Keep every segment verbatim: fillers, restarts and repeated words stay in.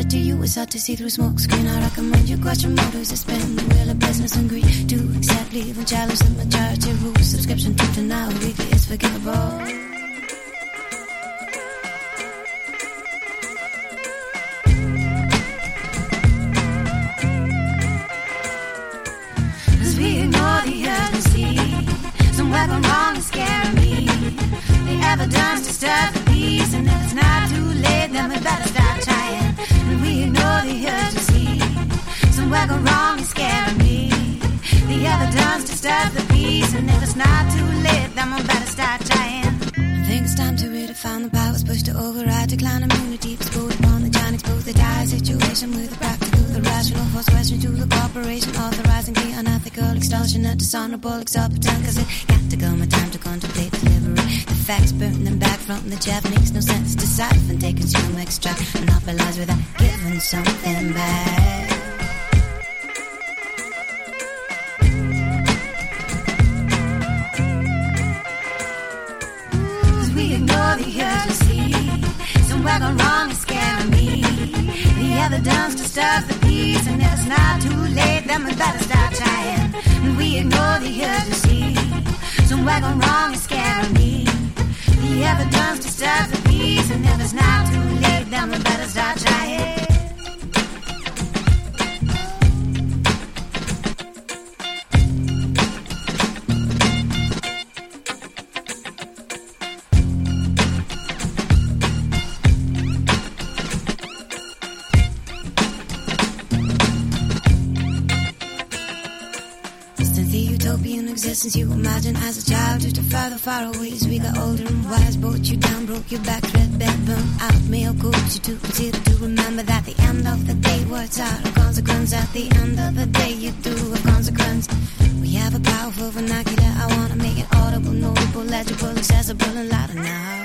But to you it's hard to see through smoke screen. I recommend you question motives to spend the wheel of business and greed. To accept, leave and challenge the majority rules. Subscription to denial weekly is forgivable. We ignore the urgency. Somewhere gone wrong is scaring me. The evidence disturbs the peace, and if it's not too late, then we better start trying. And we ignore the urgency. Somewhere gone wrong is scaring me. The evidence disturbs the peace, and if it's not too late, then we better start trying. I think it's time to redefine the powers pushed to override, decline immunity, explode upon the giant, expose the dire situation with the practical, the rational, force question to the corporation, authorizing the unethical, extortionate, dishonorable, exorbitant, cause it got to come a time to contemplate delivery. The facts burn them back from the Japanese, no sense to siphon, take consume, extract, monopolize without giving something back. We ignore the urgency. Somewhere gone wrong is scaring me. The evidence disturbs the peace, and if it's not too late, then we better start trying. And we ignore the urgency. Somewhere gone wrong is scaring me. The evidence disturbs the peace, and if it's not too late, then we better start trying. Existence you imagine as a child, just a further far away as we got older and wise. Brought you down, broke your back, threadbare, burnt out, male coach you to consider to remember that the end of the day words out of consequence. At the end of the day you do have consequence. We have a powerful vernacular, I wanna make it audible, notable, legible, accessible and louder now.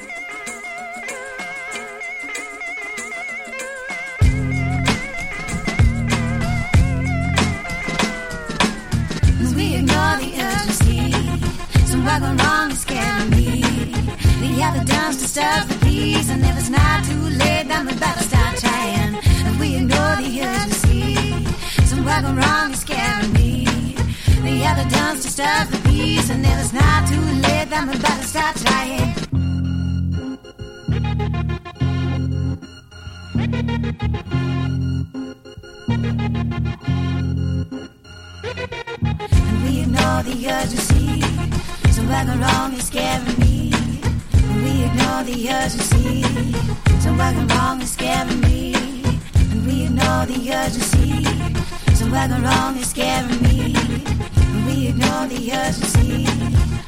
We ignore the urgency. Somewhere gone wrong is scaring me. The evidence disturbs the peace, and if it's not too late, then we better start trying. And we ignore the urgency. Somewhere gone wrong is scaring me. The evidence disturbs the peace, and if it's not too late, then we better start trying. We ignore the urgency. Somewhere gone wrong is scaring me. We ignore the urgency. Somewhere gone wrong is scaring me. And we ignore the urgency. Somewhere gone wrong is scaring me. We ignore the urgency.